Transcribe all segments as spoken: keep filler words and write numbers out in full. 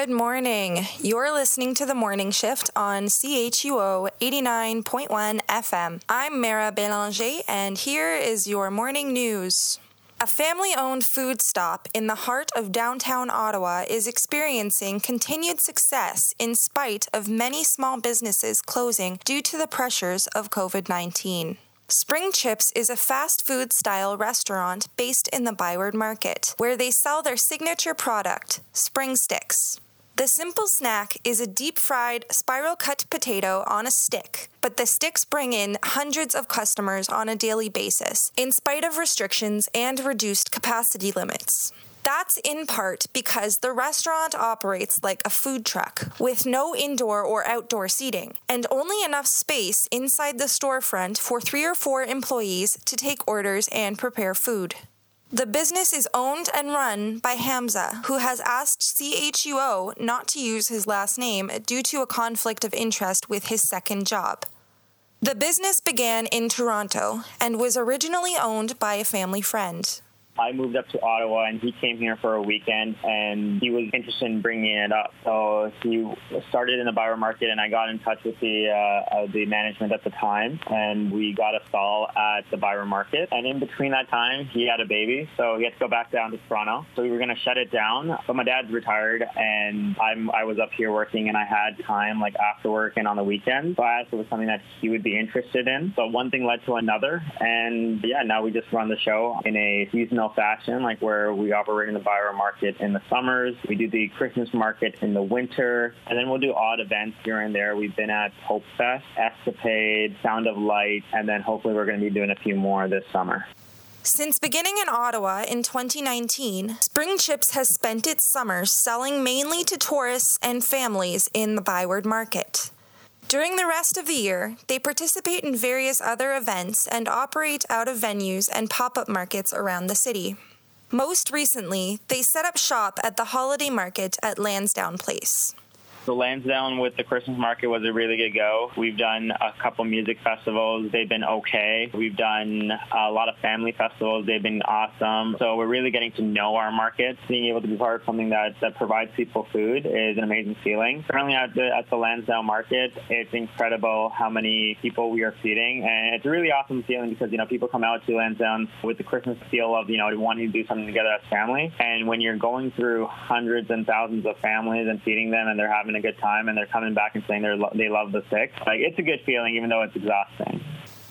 Good morning. You're listening to The Morning Shift on C H U O eighty-nine point one F M. I'm Mara Bélanger, and here is your morning news. A family-owned food stop in the heart of downtown Ottawa is experiencing continued success in spite of many small businesses closing due to the pressures of covid nineteen. Spring Chips is a fast food style restaurant based in the Byward Market, where they sell their signature product, Spring Sticks. The simple snack is a deep-fried, spiral-cut potato on a stick, but the sticks bring in hundreds of customers on a daily basis, in spite of restrictions and reduced capacity limits. That's in part because the restaurant operates like a food truck, with no indoor or outdoor seating, and only enough space inside the storefront for three or four employees to take orders and prepare food. The business is owned and run by Hamza, who has asked C H U O not to use his last name due to a conflict of interest with his second job. The business began in Toronto and was originally owned by a family friend. I moved up to Ottawa, and he came here for a weekend, and he was interested in bringing it up. So he started in the Byward Market, and I got in touch with the uh, uh, the management at the time, and we got a stall at the Byward Market. And in between that time, he had a baby, so he had to go back down to Toronto. So we were going to shut it down, but my dad's retired, and I'm I was up here working, and I had time like after work and on the weekends. So I asked if it was something that he would be interested in. So one thing led to another, and yeah, now we just run the show in a seasonal fashion, like where we operate in the Byward Market in the summers. We do the Christmas market in the winter, and then we'll do odd events here and there. We've been at Hope Fest, Escapade, Sound of Light, and then hopefully we're going to be doing a few more this summer. Since beginning in Ottawa in twenty nineteen, Spring Chips has spent its summers selling mainly to tourists and families in the Byward Market. During the rest of the year, they participate in various other events and operate out of venues and pop-up markets around the city. Most recently, they set up shop at the Holiday Market at Lansdowne Place. The Lansdowne with the Christmas market was a really good go. We've done a couple music festivals. They've been okay. We've done a lot of family festivals. They've been awesome. So we're really getting to know our market. Being able to be part of something that, that provides people food is an amazing feeling. Currently at the, at the Lansdowne market, it's incredible how many people we are feeding. And it's a really awesome feeling because, you know, people come out to Lansdowne with the Christmas feel of, you know, wanting to do something together as family. And when you're going through hundreds and thousands of families and feeding them and they're having a good time and they're coming back and saying they lo- they love the sticks. Like, it's a good feeling, even though it's exhausting.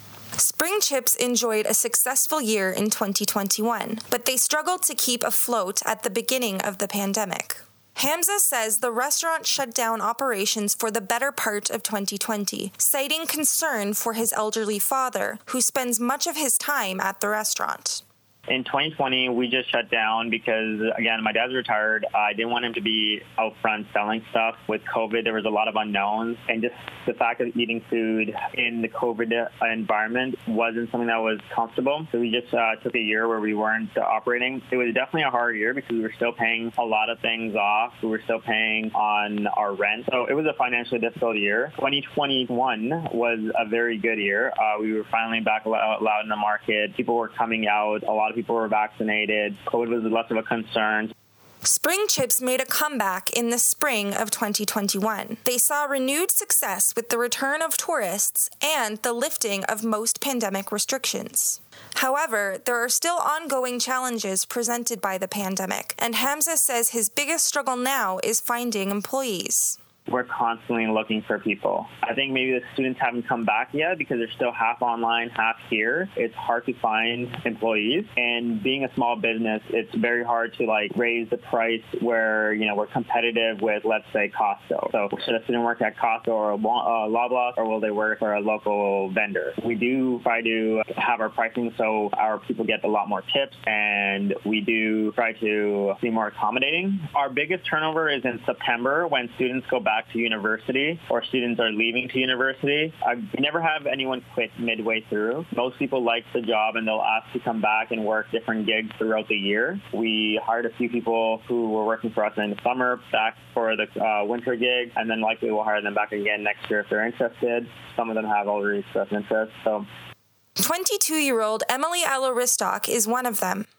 Spring Chips enjoyed a successful year in twenty twenty-one, but they struggled to keep afloat at the beginning of the pandemic. Hamza says the restaurant shut down operations for the better part of twenty twenty, citing concern for his elderly father, who spends much of his time at the restaurant. In twenty twenty, we just shut down because, again, my dad's retired. I didn't want him to be out front selling stuff. With COVID, there was a lot of unknowns. And just the fact of eating food in the COVID environment wasn't something that was comfortable. So we just uh, took a year where we weren't uh, operating. It was definitely a hard year because we were still paying a lot of things off. We were still paying on our rent. So it was a financially difficult year. twenty twenty-one was a very good year. Uh, we were finally back allowed in the market. People were coming out. A lot of people were vaccinated. COVID was less of a concern. Spring Chips made a comeback in the spring of twenty twenty-one. They saw renewed success with the return of tourists and the lifting of most pandemic restrictions. However, there are still ongoing challenges presented by the pandemic, and Hamza says his biggest struggle now is finding employees. We're constantly looking for people. I think maybe the students haven't come back yet because they're still half online, half here. It's hard to find employees. And being a small business, it's very hard to like raise the price where, you know, we're competitive with, let's say, Costco. So should a student work at Costco or uh, Loblaws, or will they work for a local vendor? We do try to have our pricing so our people get a lot more tips, and we do try to be more accommodating. Our biggest turnover is in September when students go back to university or students are leaving to university. I never have anyone quit midway through. Most people like the job and they'll ask to come back and work different gigs throughout the year. We hired a few people who were working for us in the summer back for the uh, winter gig, and then likely we'll hire them back again next year if they're interested. Some of them have already expressed interest. So twenty-two-year-old Emily Aloristock is one of them.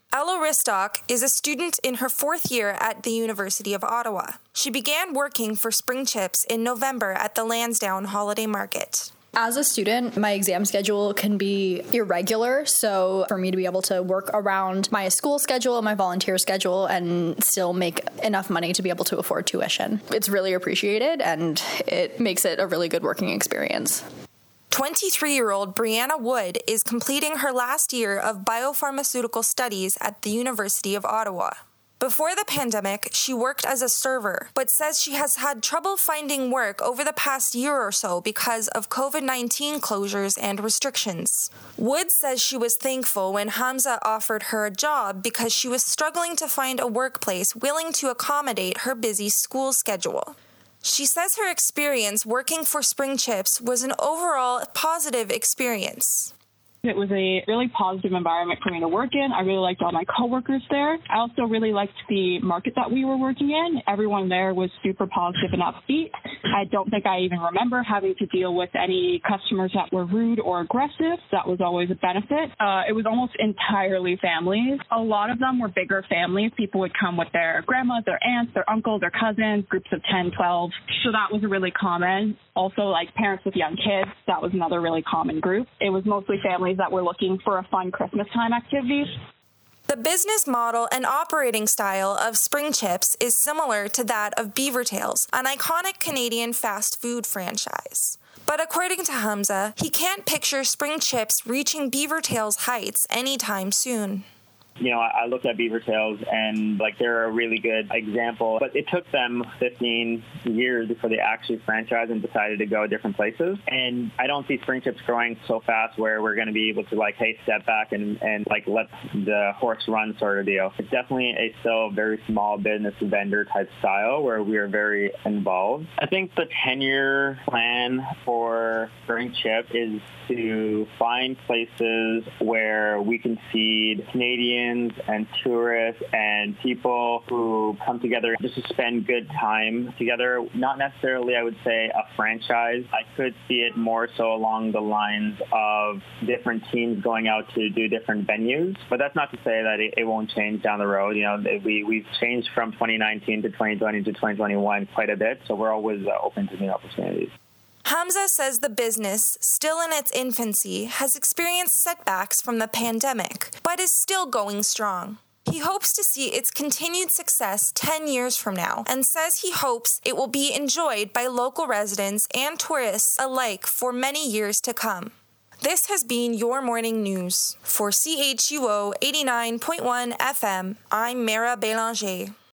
Ella Ristock is a student in her fourth year at the University of Ottawa. She began working for Spring Chips in November at the Lansdowne Holiday Market. As a student, my exam schedule can be irregular, so for me to be able to work around my school schedule, my volunteer schedule, and still make enough money to be able to afford tuition, it's really appreciated, and it makes it a really good working experience. twenty-three-year-old Brianna Wood is completing her last year of biopharmaceutical studies at the University of Ottawa. Before the pandemic, she worked as a server, but says she has had trouble finding work over the past year or so because of covid nineteen closures and restrictions. Wood says she was thankful when Hamza offered her a job because she was struggling to find a workplace willing to accommodate her busy school schedule. She says her experience working for Spring Chips was an overall positive experience. It was a really positive environment for me to work in. I really liked all my coworkers there. I also really liked the market that we were working in. Everyone there was super positive and upbeat. I don't think I even remember having to deal with any customers that were rude or aggressive. That was always a benefit. Uh, it was almost entirely families. A lot of them were bigger families. People would come with their grandmas, their aunts, their uncles, their cousins, groups of ten, twelve. So that was really common. Also, like parents with young kids, that was another really common group. It was mostly families that were looking for a fun Christmas time activity. The business model and operating style of Spring Chips is similar to that of Beaver Tails, an iconic Canadian fast food franchise. But according to Hamza, he can't picture Spring Chips reaching Beaver Tails heights anytime soon. You know, I look at Beaver Tails and, like, they're a really good example. But it took them fifteen years before they actually franchised and decided to go different places. And I don't see Spring Chips growing so fast where we're going to be able to, like, hey, step back and, and, like, let the horse run sort of deal. It's definitely a still very small business vendor type style where we are very involved. I think the ten-year plan for Spring Chip is to find places where we can feed Canadians and tourists and people who come together just to spend good time together. Not necessarily, I would say, a franchise. I could see it more so along the lines of different teams going out to do different venues. But that's not to say that it, it won't change down the road. You know, we, we've changed from twenty nineteen to twenty twenty to twenty twenty-one quite a bit, so we're always uh, open to new opportunities. Hamza says the business, still in its infancy, has experienced setbacks from the pandemic, but is still going strong. He hopes to see its continued success ten years from now and says he hopes it will be enjoyed by local residents and tourists alike for many years to come. This has been your morning news. For C H U O eighty-nine point one F M, I'm Mara Bélanger.